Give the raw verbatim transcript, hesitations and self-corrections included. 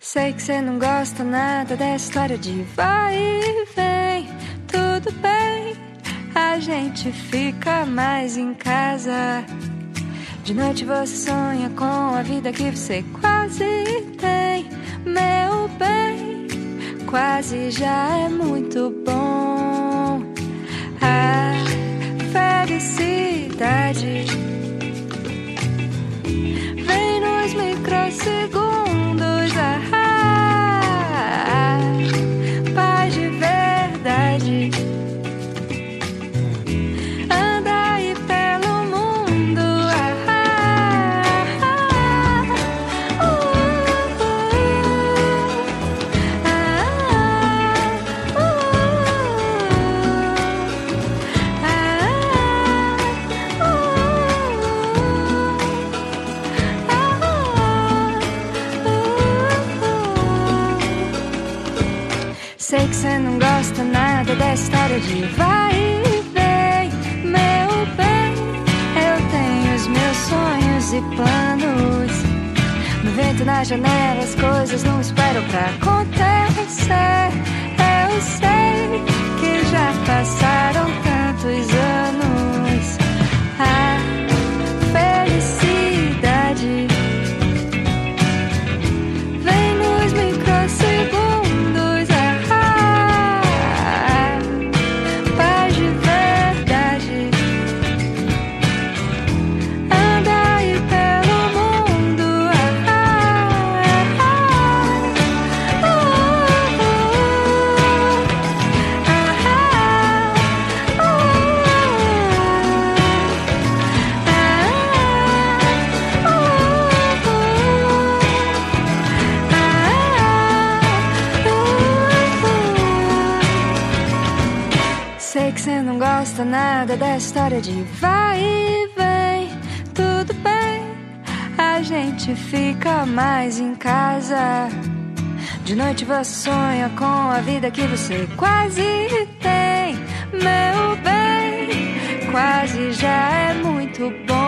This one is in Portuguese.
Sei que cê não gosta nada dessa história de vai e vem. Tudo bem, a gente fica mais em casa. De noite você sonha com a vida que você quase tem. Meu bem, quase já é muito bom. A felicidade vem nos microsegundos. Ah, paz de verdade anda aí pelo mundo. Ah, uh, sei que cê não gosta nada dessa história de vai e vem. Meu bem, eu tenho os meus sonhos e planos. No vento na janela as coisas não esperam pra acontecer. Eu sei que já passaram tantos anos. A felicidade vem nos microsegundos. Sei que cê não gosta nada dessa história de vai e vem. Tudo bem, a gente fica mais em casa. De noite você sonha com a vida que você quase tem. Meu bem, quase já é muito bom.